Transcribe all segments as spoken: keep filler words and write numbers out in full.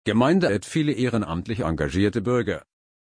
Gemeinde et viele ehrenamtlich engagierte Bürger.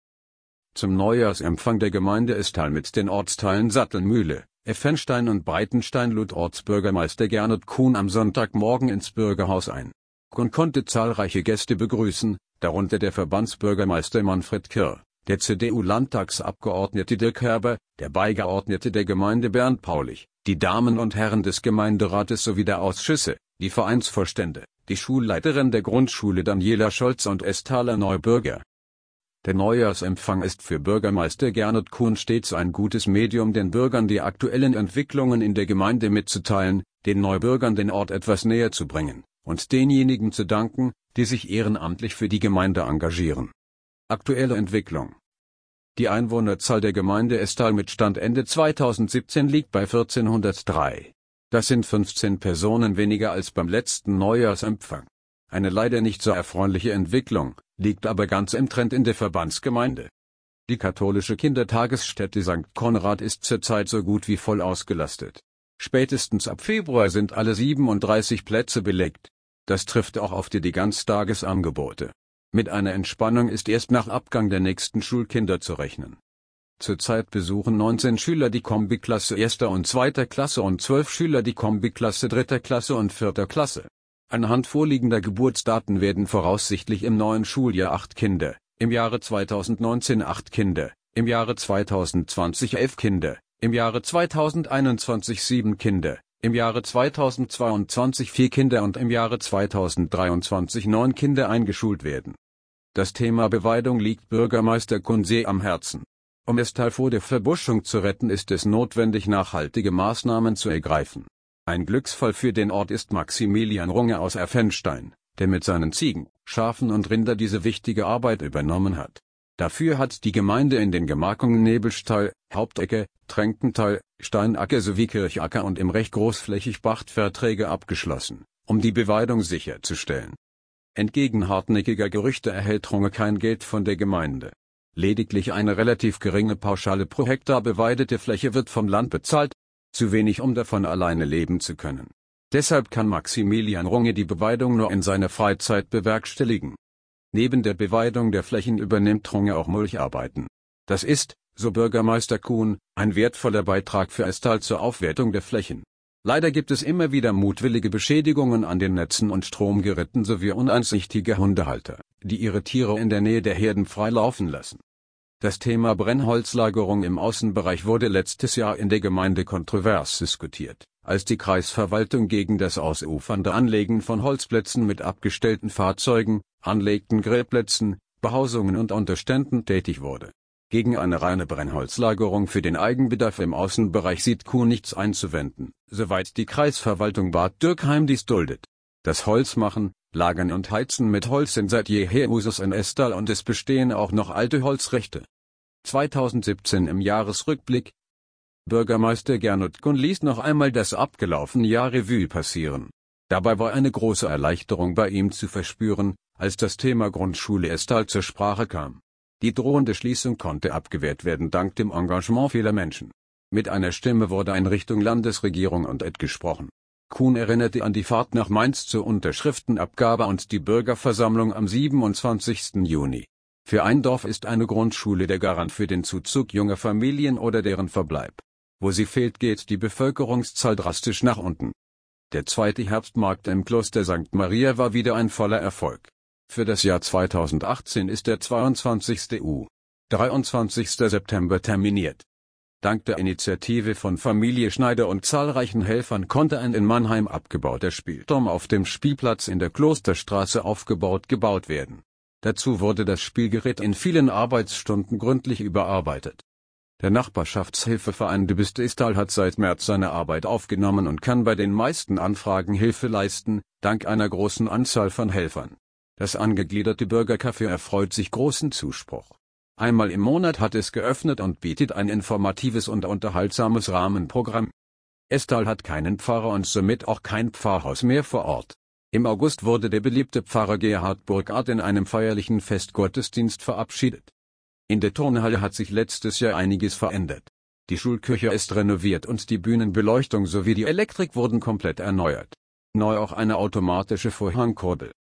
Zum Neujahrsempfang der Gemeinde Estal mit den Ortsteilen Sattelmühle, Effenstein und Breitenstein lud Ortsbürgermeister Gernot Kuhn am Sonntagmorgen ins Bürgerhaus ein. Kuhn konnte zahlreiche Gäste begrüßen, darunter der Verbandsbürgermeister Manfred Kirr, der C D U-Landtagsabgeordnete Dirk Herber, der Beigeordnete der Gemeinde Bernd Paulich, die Damen und Herren des Gemeinderates sowie der Ausschüsse, die Vereinsvorstände, die Schulleiterin der Grundschule Daniela Scholz und Estaler Neubürger. Der Neujahrsempfang ist für Bürgermeister Gernot Kuhn stets ein gutes Medium, den Bürgern die aktuellen Entwicklungen in der Gemeinde mitzuteilen, den Neubürgern den Ort etwas näher zu bringen und denjenigen zu danken, die sich ehrenamtlich für die Gemeinde engagieren. Aktuelle Entwicklung: Die Einwohnerzahl der Gemeinde Estal mit Stand Ende zweitausendsiebzehn liegt bei vierzehnhundertdrei. Das sind fünfzehn Personen weniger als beim letzten Neujahrsempfang. Eine leider nicht so erfreuliche Entwicklung, liegt aber ganz im Trend in der Verbandsgemeinde. Die katholische Kindertagesstätte Sankt Konrad ist zurzeit so gut wie voll ausgelastet. Spätestens ab Februar sind alle siebenunddreißig Plätze belegt. Das trifft auch auf die, die Ganztagesangebote. Mit einer Entspannung ist erst nach Abgang der nächsten Schulkinder zu rechnen. Zurzeit besuchen neunzehn Schüler die Kombiklasse erster und zweiter Klasse und zwölf Schüler die Kombiklasse dritter Klasse und vierter Klasse. Anhand vorliegender Geburtsdaten werden voraussichtlich im neuen Schuljahr acht Kinder, im Jahre zweitausendneunzehn acht Kinder, im Jahre zweitausendzwanzig elf Kinder, im Jahre zweitausendeinundzwanzig sieben Kinder, im Jahre zweitausendzweiundzwanzig vier Kinder und im Jahre zweitausenddreiundzwanzig neun Kinder eingeschult werden. Das Thema Beweidung liegt Bürgermeister Kuhn sehr am Herzen. Um Estal vor der Verbuschung zu retten, ist es notwendig, nachhaltige Maßnahmen zu ergreifen. Ein Glücksfall für den Ort ist Maximilian Runge aus Effenstein, der mit seinen Ziegen, Schafen und Rinder diese wichtige Arbeit übernommen hat. Dafür hat die Gemeinde in den Gemarkungen Nebelstall, Hauptecke, Tränkental, Steinacker sowie Kirchacker und im recht großflächig Pachtverträge abgeschlossen, um die Beweidung sicherzustellen. Entgegen hartnäckiger Gerüchte erhält Runge kein Geld von der Gemeinde. Lediglich eine relativ geringe Pauschale pro Hektar beweidete Fläche wird vom Land bezahlt, zu wenig, um davon alleine leben zu können. Deshalb kann Maximilian Runge die Beweidung nur in seiner Freizeit bewerkstelligen. Neben der Beweidung der Flächen übernimmt Runge auch Mulcharbeiten. Das ist, so Bürgermeister Kuhn, ein wertvoller Beitrag für Estal zur Aufwertung der Flächen. Leider gibt es immer wieder mutwillige Beschädigungen an den Netzen und Stromgeräten sowie uneinsichtige Hundehalter, die ihre Tiere in der Nähe der Herden frei laufen lassen. Das Thema Brennholzlagerung im Außenbereich wurde letztes Jahr in der Gemeinde kontrovers diskutiert, als die Kreisverwaltung gegen das ausufernde Anlegen von Holzplätzen mit abgestellten Fahrzeugen, anlegten Grillplätzen, Behausungen und Unterständen tätig wurde. Gegen eine reine Brennholzlagerung für den Eigenbedarf im Außenbereich sieht Kuhn nichts einzuwenden, soweit die Kreisverwaltung Bad Dürkheim dies duldet. Das Holzmachen, Lagern und Heizen mit Holz sind seit jeher Usus in Estal und es bestehen auch noch alte Holzrechte. zweitausendsiebzehn im Jahresrückblick. Bürgermeister Gernot Kuhn ließ noch einmal das abgelaufene Jahr Revue passieren. Dabei war eine große Erleichterung bei ihm zu verspüren, als das Thema Grundschule Estal zur Sprache kam. Die drohende Schließung konnte abgewehrt werden dank dem Engagement vieler Menschen. Mit einer Stimme wurde in Richtung Landesregierung und Ed gesprochen. Kuhn erinnerte an die Fahrt nach Mainz zur Unterschriftenabgabe und die Bürgerversammlung am siebenundzwanzigsten Juni. Für ein Dorf ist eine Grundschule der Garant für den Zuzug junger Familien oder deren Verbleib. Wo sie fehlt, geht die Bevölkerungszahl drastisch nach unten. Der zweite Herbstmarkt im Kloster Sankt Maria war wieder ein voller Erfolg. Für das Jahr zweitausendachtzehn ist der zweiundzwanzigste und dreiundzwanzigste September terminiert. Dank der Initiative von Familie Schneider und zahlreichen Helfern konnte ein in Mannheim abgebauter Spielturm auf dem Spielplatz in der Klosterstraße aufgebaut gebaut werden. Dazu wurde das Spielgerät in vielen Arbeitsstunden gründlich überarbeitet. Der Nachbarschaftshilfeverein De Bist Estal hat seit März seine Arbeit aufgenommen und kann bei den meisten Anfragen Hilfe leisten, dank einer großen Anzahl von Helfern. Das angegliederte Bürgercafé erfreut sich großen Zuspruch. Einmal im Monat hat es geöffnet und bietet ein informatives und unterhaltsames Rahmenprogramm. Estal hat keinen Pfarrer und somit auch kein Pfarrhaus mehr vor Ort. Im August wurde der beliebte Pfarrer Gerhard Burkhardt in einem feierlichen Festgottesdienst verabschiedet. In der Turnhalle hat sich letztes Jahr einiges verändert. Die Schulkirche ist renoviert und die Bühnenbeleuchtung sowie die Elektrik wurden komplett erneuert. Neu auch eine automatische Vorhangkurbel.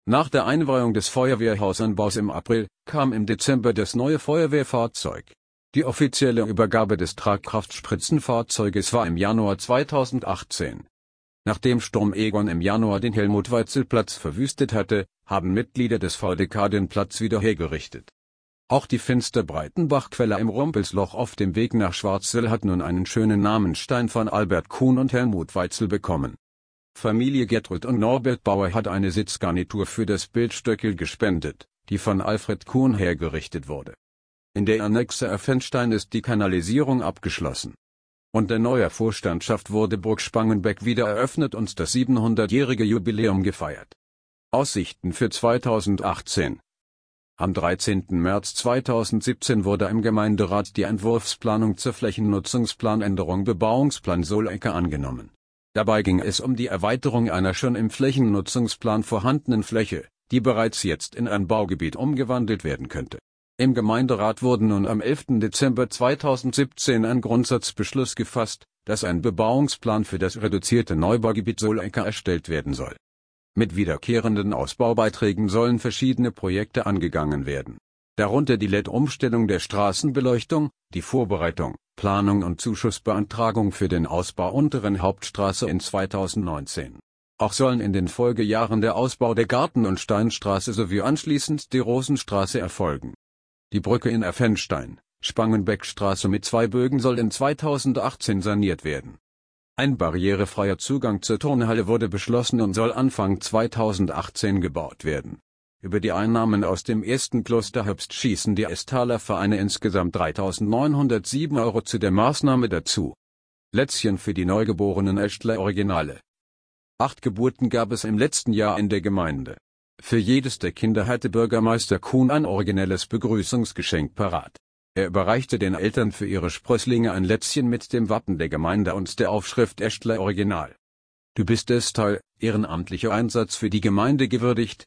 Nach der Einweihung des Feuerwehrhausanbaus im April, kam im Dezember das neue Feuerwehrfahrzeug. Die offizielle Übergabe des Tragkraftspritzenfahrzeuges war im Januar zweitausendachtzehn. Nachdem Sturm Egon im Januar den Helmut-Weitzel-Platz verwüstet hatte, haben Mitglieder des V D K den Platz wieder hergerichtet. Auch die Finster-Breitenbach-Quelle im Rumpelsloch auf dem Weg nach Schwarzwell hat nun einen schönen Namenstein von Albert Kuhn und Helmut Weitzel bekommen. Familie Gertrud und Norbert Bauer hat eine Sitzgarnitur für das Bildstöckel gespendet, die von Alfred Kuhn hergerichtet wurde. In der Annexe Erfenstein ist die Kanalisierung abgeschlossen. Unter neuer Vorstandschaft wurde Burg Spangenbeck wieder eröffnet und das siebenhundertjährige Jubiläum gefeiert. Aussichten für zweitausendachtzehn. Am dreizehnten März zweitausendsiebzehn wurde im Gemeinderat die Entwurfsplanung zur Flächennutzungsplanänderung Bebauungsplan Solecke angenommen. Dabei ging es um die Erweiterung einer schon im Flächennutzungsplan vorhandenen Fläche, die bereits jetzt in ein Baugebiet umgewandelt werden könnte. Im Gemeinderat wurde nun am elften Dezember zweitausendsiebzehn ein Grundsatzbeschluss gefasst, dass ein Bebauungsplan für das reduzierte Neubaugebiet Solecke erstellt werden soll. Mit wiederkehrenden Ausbaubeiträgen sollen verschiedene Projekte angegangen werden. Darunter die L E D-Umstellung der Straßenbeleuchtung, die Vorbereitung, Planung und Zuschussbeantragung für den Ausbau unteren Hauptstraße in zweitausendneunzehn. Auch sollen in den Folgejahren der Ausbau der Garten- und Steinstraße sowie anschließend die Rosenstraße erfolgen. Die Brücke in Erfenstein, Spangenbeckstraße mit zwei Bögen soll in zweitausendachtzehn saniert werden. Ein barrierefreier Zugang zur Turnhalle wurde beschlossen und soll Anfang zweitausendachtzehn gebaut werden. Über die Einnahmen aus dem ersten Klosterherbst schießen die Estaler Vereine insgesamt dreitausendneunhundertsieben Euro zu der Maßnahme dazu. Lätzchen für die neugeborenen Echtler Originale. Acht Geburten gab es im letzten Jahr in der Gemeinde. Für jedes der Kinder hatte Bürgermeister Kuhn ein originelles Begrüßungsgeschenk parat. Er überreichte den Eltern für ihre Sprösslinge ein Lätzchen mit dem Wappen der Gemeinde und der Aufschrift Echtler Original. Du bist Estal, ehrenamtlicher Einsatz für die Gemeinde gewürdigt.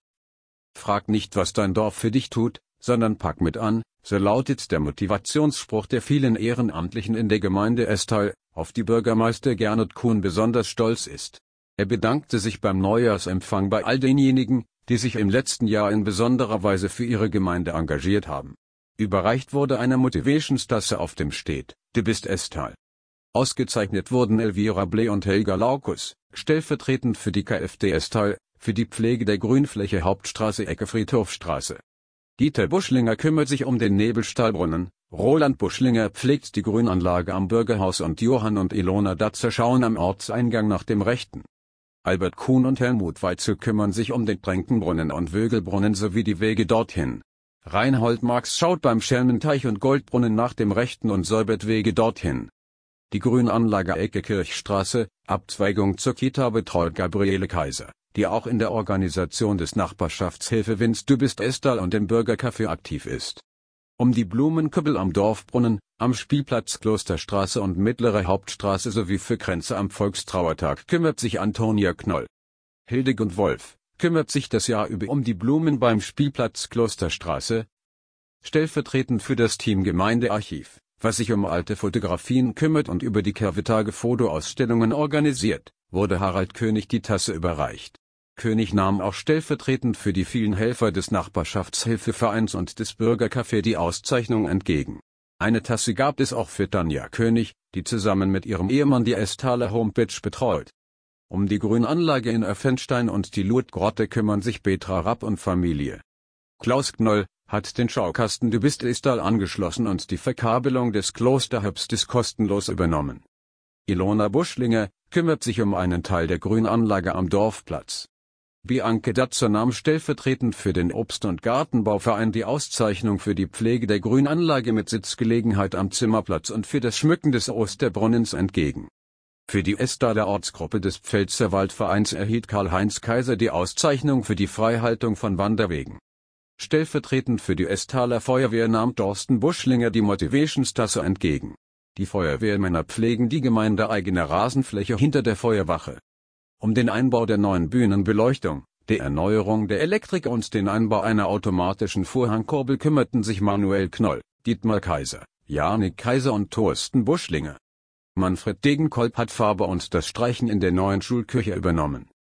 Frag nicht, was dein Dorf für dich tut, sondern pack mit an, so lautet der Motivationsspruch der vielen Ehrenamtlichen in der Gemeinde Estal, auf die Bürgermeister Gernot Kuhn besonders stolz ist. Er bedankte sich beim Neujahrsempfang bei all denjenigen, die sich im letzten Jahr in besonderer Weise für ihre Gemeinde engagiert haben. Überreicht wurde eine Motivationstasse, auf dem steht, du bist Estal. Ausgezeichnet wurden Elvira Ble und Helga Laukus, stellvertretend für die K f D Estal, für die Pflege der Grünfläche Hauptstraße Ecke Friedhofstraße. Dieter Buschlinger kümmert sich um den Nebelstallbrunnen, Roland Buschlinger pflegt die Grünanlage am Bürgerhaus und Johann und Ilona Datzer schauen am Ortseingang nach dem Rechten. Albert Kuhn und Helmut Weitzel kümmern sich um den Tränkenbrunnen und Wögelbrunnen sowie die Wege dorthin. Reinhold Marx schaut beim Schelmenteich und Goldbrunnen nach dem Rechten und säubert Wege dorthin. Die Grünanlage Ecke Kirchstraße, Abzweigung zur Kita betreut Gabriele Kaiser, die auch in der Organisation des Nachbarschaftshilfe Winz Du bist Estal und im Bürgercafé aktiv ist. Um die Blumenkuppel am Dorfbrunnen, am Spielplatz Klosterstraße und Mittlere Hauptstraße sowie für Kränze am Volkstrauertag kümmert sich Antonia Knoll. Hildegund Wolf kümmert sich das Jahr über um die Blumen beim Spielplatz Klosterstraße. Stellvertretend für das Team Gemeindearchiv, was sich um alte Fotografien kümmert und über die Kervetage Fotoausstellungen organisiert, wurde Harald König die Tasse überreicht. König nahm auch stellvertretend für die vielen Helfer des Nachbarschaftshilfevereins und des Bürgercafé die Auszeichnung entgegen. Eine Tasse gab es auch für Tanja König, die zusammen mit ihrem Ehemann die Estaler Homepage betreut. Um die Grünanlage in Erfenstein und die Lurtgrotte kümmern sich Petra Rapp und Familie. Klaus Knoll hat den Schaukasten Du bist Estal angeschlossen und die Verkabelung des Klosterherbstes kostenlos übernommen. Ilona Buschlinger kümmert sich um einen Teil der Grünanlage am Dorfplatz. Bianca Datzer nahm stellvertretend für den Obst- und Gartenbauverein die Auszeichnung für die Pflege der Grünanlage mit Sitzgelegenheit am Zimmerplatz und für das Schmücken des Osterbrunnens entgegen. Für die Estaler Ortsgruppe des Pfälzerwaldvereins erhielt Karl-Heinz Kaiser die Auszeichnung für die Freihaltung von Wanderwegen. Stellvertretend für die Estaler Feuerwehr nahm Thorsten Buschlinger die Motivationstasse entgegen. Die Feuerwehrmänner pflegen die gemeindeeigene Rasenfläche hinter der Feuerwache. Um den Einbau der neuen Bühnenbeleuchtung, der Erneuerung der Elektrik und den Einbau einer automatischen Vorhangkurbel kümmerten sich Manuel Knoll, Dietmar Kaiser, Janik Kaiser und Thorsten Buschlinger. Manfred Degenkolb hat Farbe und das Streichen in der neuen Schulkirche übernommen.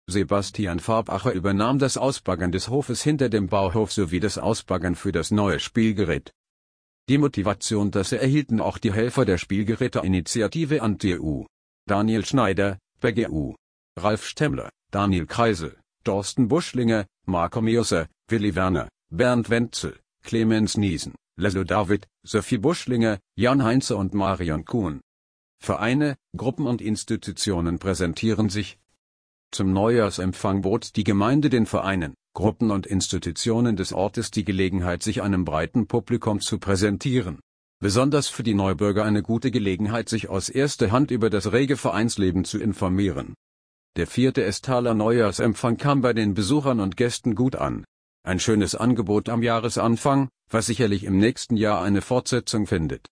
Sebastian Farbacher übernahm das Ausbaggern des Hofes hinter dem Bauhof sowie das Ausbaggern für das neue Spielgerät. Die Motivation dafür erhielten auch die Helfer der Spielgeräteinitiative Anti-E U. Daniel Schneider, B G U. Ralf Stemmler, Daniel Kreisel, Dorsten Buschlinger, Marco Mioser, Willi Werner, Bernd Wenzel, Clemens Niesen, Laszlo David, Sophie Buschlinger, Jan Heinze und Marion Kuhn. Vereine, Gruppen und Institutionen präsentieren sich. Zum Neujahrsempfang bot die Gemeinde den Vereinen, Gruppen und Institutionen des Ortes die Gelegenheit, sich einem breiten Publikum zu präsentieren. Besonders für die Neubürger eine gute Gelegenheit, sich aus erster Hand über das rege Vereinsleben zu informieren. Der vierte Estaler Neujahrsempfang kam bei den Besuchern und Gästen gut an. Ein schönes Angebot am Jahresanfang, was sicherlich im nächsten Jahr eine Fortsetzung findet.